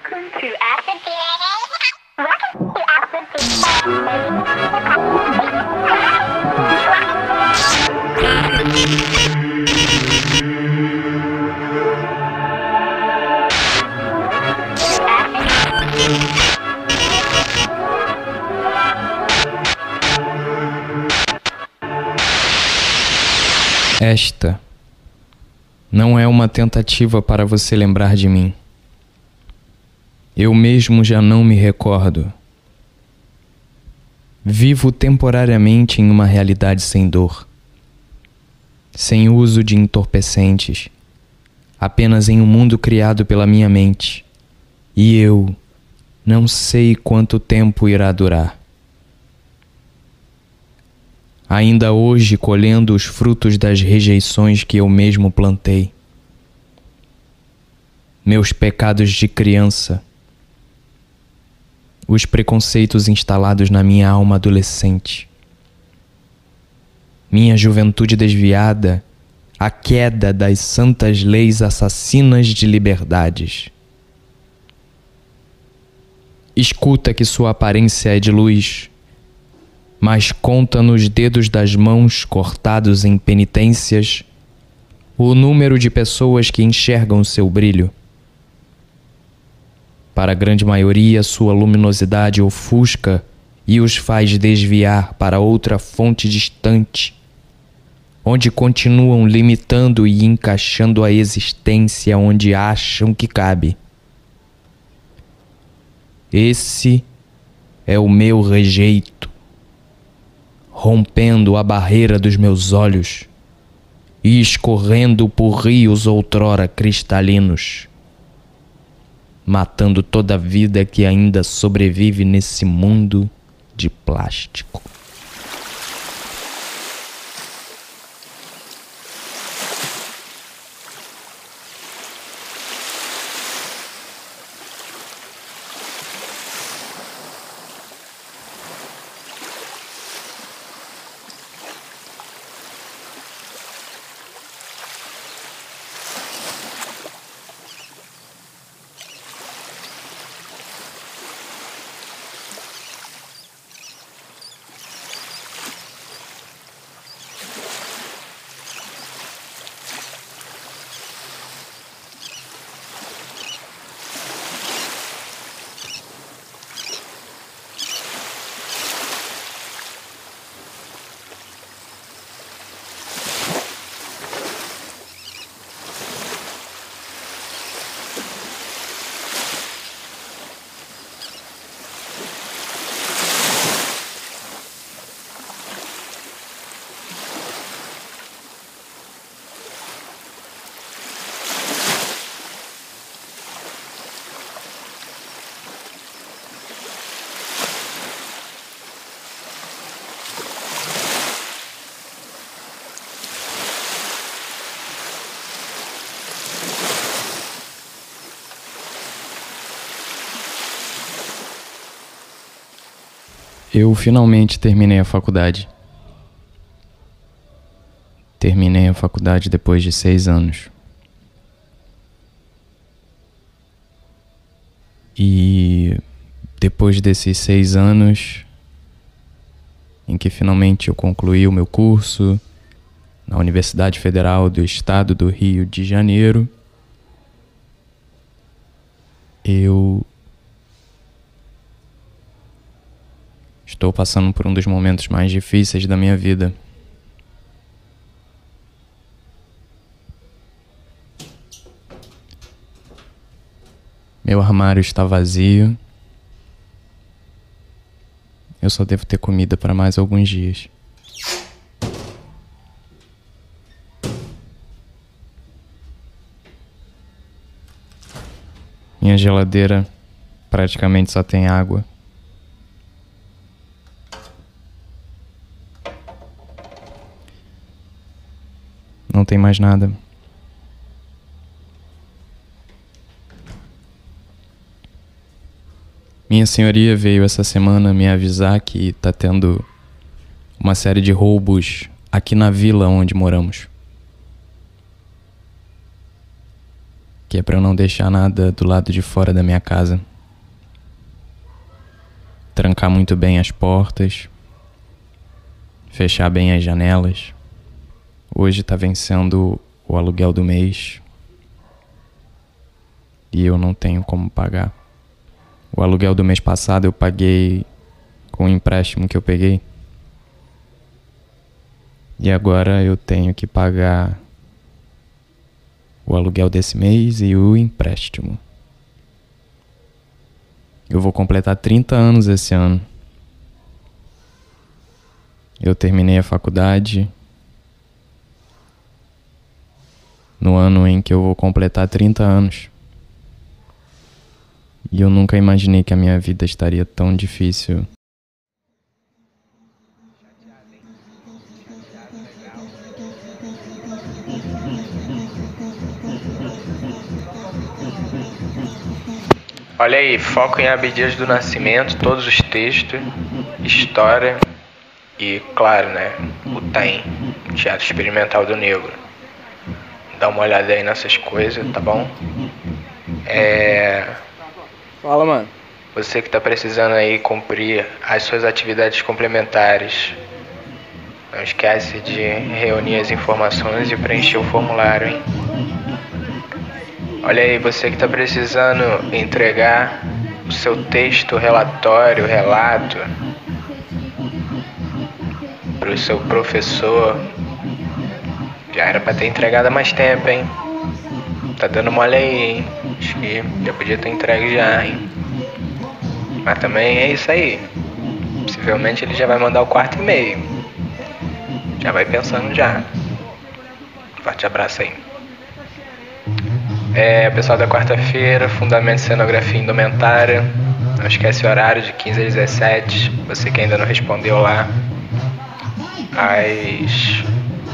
Welcome to Acid DNA. Welcome to Acid Esta não é uma tentativa para você lembrar de mim. Eu mesmo já não me recordo. Vivo temporariamente em uma realidade sem dor, sem uso de entorpecentes, apenas em um mundo criado pela minha mente. E eu não sei quanto tempo irá durar. Ainda hoje colhendo os frutos das rejeições que eu mesmo plantei. Meus pecados de criança. Os preconceitos instalados na minha alma adolescente. Minha juventude desviada, a queda das santas leis assassinas de liberdades. Escuta que sua aparência é de luz, mas conta nos dedos das mãos cortados em penitências o número de pessoas que enxergam seu brilho. Para a grande maioria, sua luminosidade ofusca e os faz desviar para outra fonte distante, onde continuam limitando e encaixando a existência onde acham que cabe. Esse é o meu rejeito, rompendo a barreira dos meus olhos e escorrendo por rios outrora cristalinos, matando toda a vida que ainda sobrevive nesse mundo de plástico. Eu finalmente terminei a faculdade. Terminei a faculdade depois de 6 anos. E depois desses 6 anos, em que finalmente eu concluí o meu curso na Universidade Federal do Estado do Rio de Janeiro, eu estou passando por um dos momentos mais difíceis da minha vida. Meu armário está vazio. Eu só devo ter comida para mais alguns dias. Minha geladeira praticamente só tem água. Não tem mais nada. Minha senhoria veio essa semana me avisar que tá tendo uma série de roubos aqui na vila onde moramos. que é pra eu não deixar nada do lado de fora da minha casa. Trancar muito bem as portas, fechar bem as janelas. Hoje tá vencendo o aluguel do mês e eu não tenho como pagar. O aluguel do mês passado eu paguei com o empréstimo que eu peguei. E agora eu tenho que pagar o aluguel desse mês e o empréstimo. Eu vou completar 30 anos esse ano. Eu terminei a faculdade no ano em que eu vou completar 30 anos. E eu nunca imaginei que a minha vida estaria tão difícil. Olha aí, foco em Abdias do Nascimento, todos os textos, história e, claro, né, o TEM, Teatro Experimental do Negro. Dá uma olhada aí nessas coisas, tá bom? Fala, mano. Você que tá precisando aí cumprir as suas atividades complementares, não esquece de reunir as informações e preencher o formulário, hein? Olha aí, você que tá precisando entregar o seu texto, relatório, relato pro seu professor, já era pra ter entregado há mais tempo, hein? Tá dando mole aí, hein? Acho que já podia ter entregue já, hein? Mas também é isso aí. Possivelmente ele já vai mandar o 4 e-mail. Já vai pensando já. Forte abraço aí. Pessoal da quarta-feira, Fundamento de Cenografia e Indumentária. Não esquece o horário de 15 a 17. Você que ainda não respondeu lá as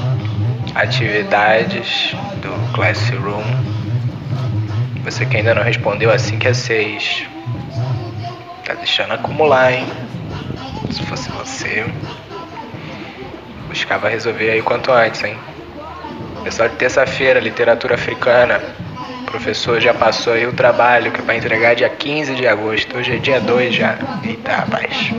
atividades do Classroom. Você que ainda não respondeu assim que é 6. Tá deixando acumular, hein? Se fosse você, buscava resolver aí quanto antes, hein? Pessoal de terça-feira, Literatura Africana. O professor já passou aí o trabalho que é pra entregar dia 15 de agosto. Hoje é dia 2 já. Eita, rapaz.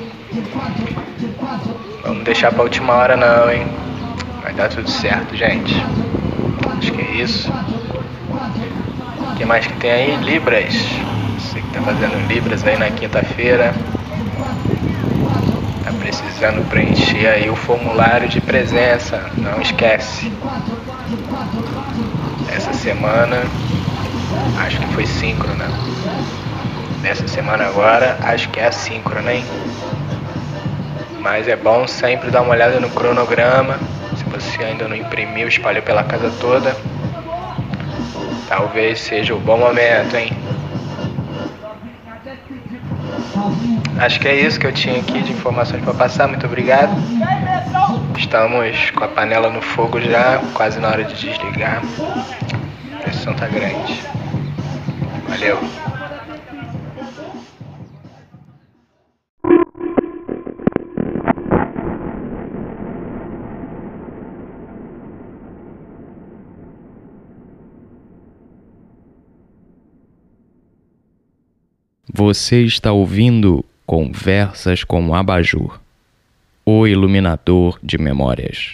Vamos deixar pra última hora não, hein? Vai dar tudo certo, gente. Acho que é isso. O que mais que tem aí? Libras. Você que tá fazendo Libras aí na quinta-feira, tá precisando preencher aí o formulário de presença. Não esquece. Essa semana, acho que foi síncrona. Nessa semana agora, acho que é assíncrona, hein? Mas é bom sempre dar uma olhada no cronograma. Se você ainda não imprimiu, espalhou pela casa toda, talvez seja o bom momento, hein? Acho que é isso que eu tinha aqui de informações para passar. Muito obrigado. Estamos com a panela no fogo já, quase na hora de desligar. A pressão tá grande. Valeu. Você está ouvindo Conversas com o Abajur, o iluminador de memórias.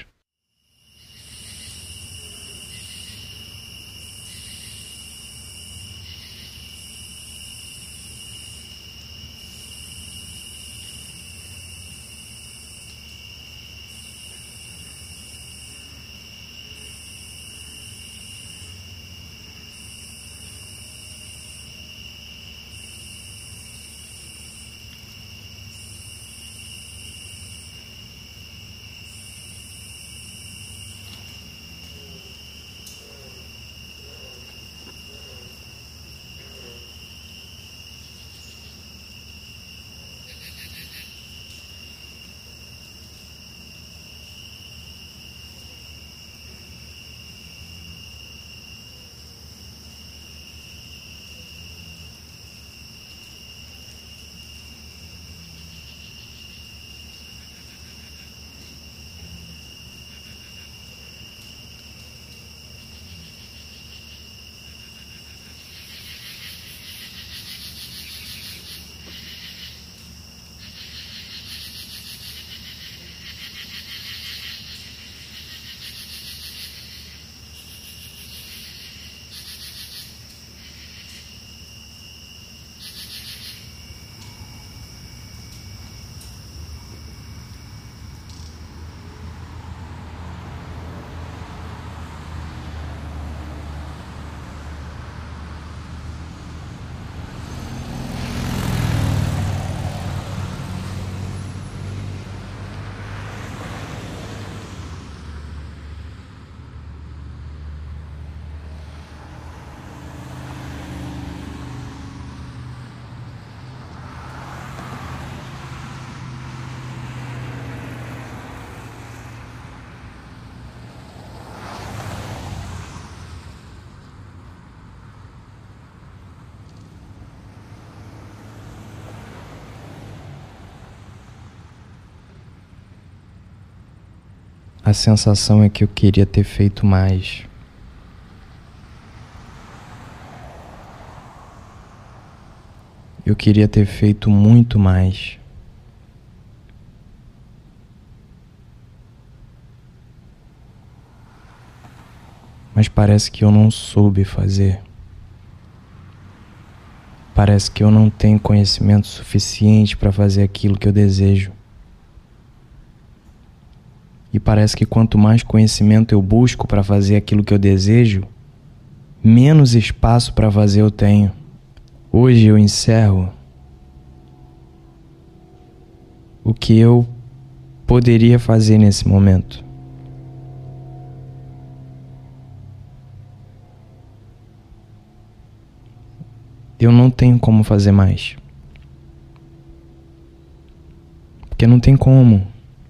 A sensação é que eu queria ter feito mais. Eu queria ter feito muito mais. Mas parece que eu não soube fazer. Parece que eu não tenho conhecimento suficiente para fazer aquilo que eu desejo. E parece que quanto mais conhecimento eu busco para fazer aquilo que eu desejo, menos espaço para fazer eu tenho. Hoje eu encerro o que eu poderia fazer nesse momento. Eu não tenho como fazer mais. Porque não tem como.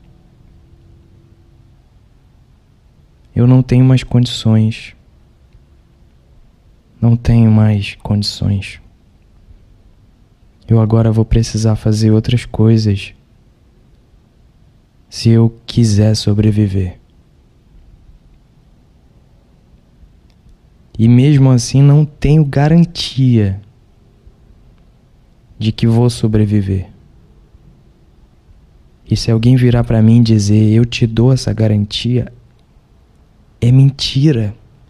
Eu não tenho mais condições. Não tenho mais condições. Eu agora vou precisar fazer outras coisas se eu quiser sobreviver. E mesmo assim não tenho garantia de que vou sobreviver. E se alguém virar pra mim e dizer eu te dou essa garantia, é mentira.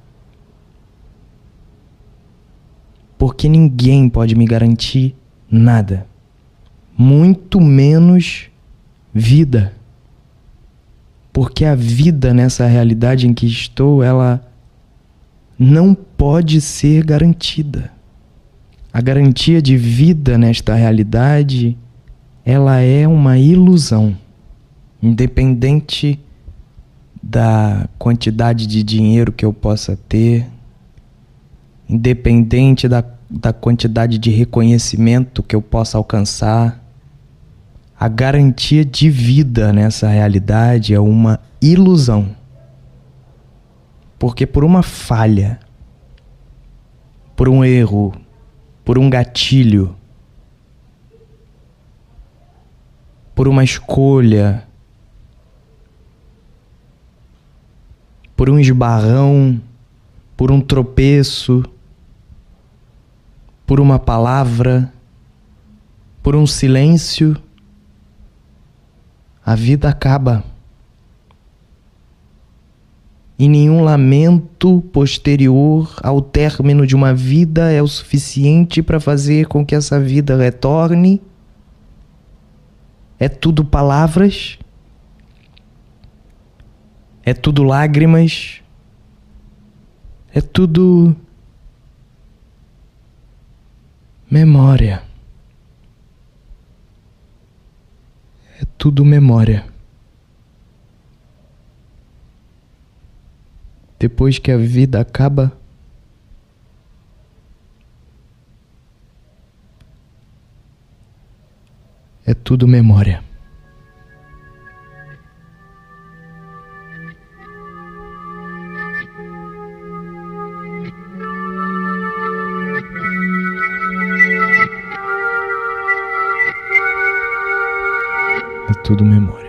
Porque ninguém pode me garantir nada, muito menos vida. Porque a vida nessa realidade em que estou, ela não pode ser garantida. A garantia de vida nesta realidade, ela é uma ilusão. Independente da quantidade de dinheiro que eu possa ter, independente da quantidade de reconhecimento que eu possa alcançar, a garantia de vida nessa realidade é uma ilusão. Porque por uma falha, por um erro, por um gatilho, por uma escolha, por um esbarrão, por um tropeço, por uma palavra, por um silêncio, a vida acaba. E nenhum lamento posterior ao término de uma vida é o suficiente para fazer com que essa vida retorne. É tudo palavras, é tudo lágrimas, é tudo memória. É tudo memória. Depois que a vida acaba, é tudo memória. É tudo memória.